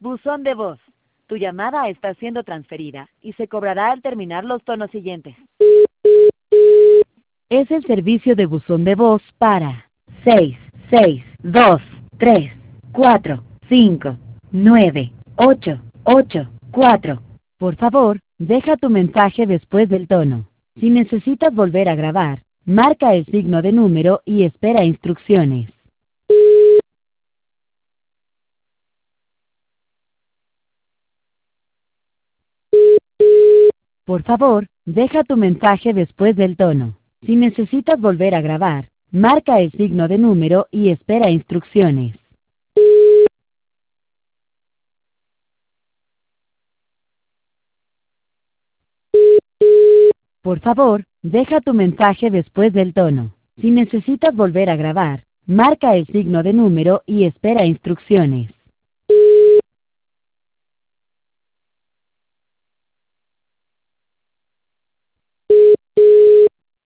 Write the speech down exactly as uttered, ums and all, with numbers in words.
Buzón de voz. Tu llamada está siendo transferida y se cobrará al terminar los tonos siguientes. Es el servicio de buzón de voz para seis seis dos tres cuatro cinco nueve ocho ocho cuatro. Por favor, deja tu mensaje después del tono. Si necesitas volver a grabar, marca el signo de número y espera instrucciones. Por favor, deja tu mensaje después del tono. Si necesitas volver a grabar, marca el signo de número y espera instrucciones. Por favor, deja tu mensaje después del tono. Si necesitas volver a grabar, marca el signo de número y espera instrucciones.